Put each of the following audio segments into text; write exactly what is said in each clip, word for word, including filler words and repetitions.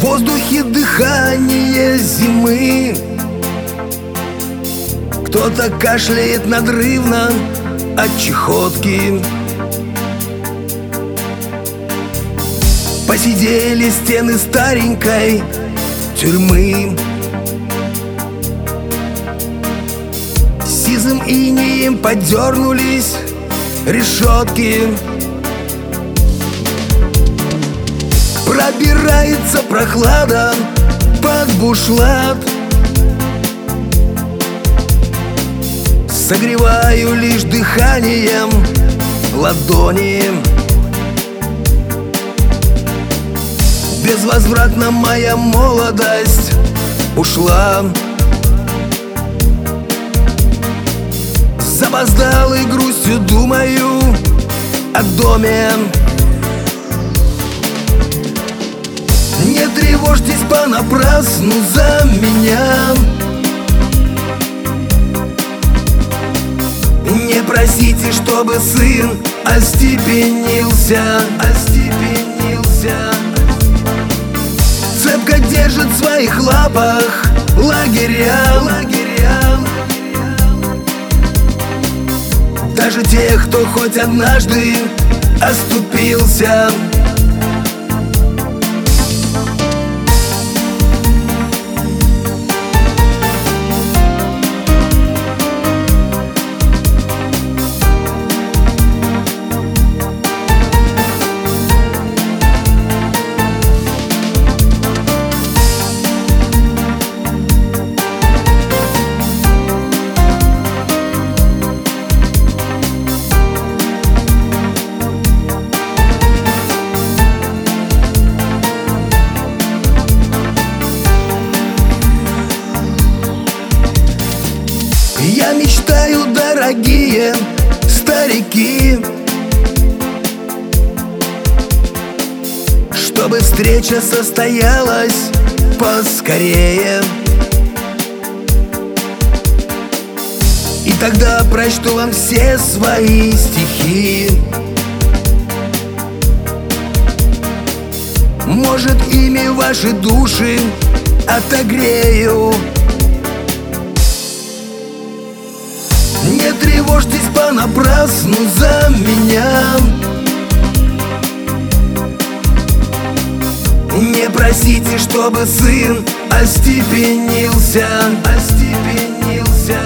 воздухе дыхание зимы. Кто-то кашляет надрывно от чехотки. Посидели стены старенькой тюрьмы. Сизым инеем подернулись решетки. Пробирается прохлада под бушлат. Согреваю лишь дыханием ладони. Безвозвратно моя молодость ушла. С запоздалой грустью думаю о доме. Не тревожьтесь понапрасну за меня. Не просите, чтобы сын остепенился, остепенился. Цепко держит в своих лапах лагеря, лагеря. Даже тех, кто хоть однажды оступился. Я мечтаю, дорогие старики, чтобы встреча состоялась поскорее. И тогда прочту вам все свои стихи. Может, ими ваши души отогрею. Не тревожьтесь понапрасну за меня. Не просите, чтобы сын остепенился, остепенился.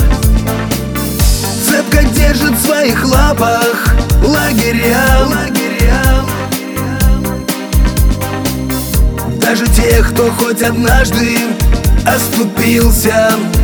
Цепко держит в своих лапах лагеря, лагеря. Даже тех, кто хоть однажды оступился.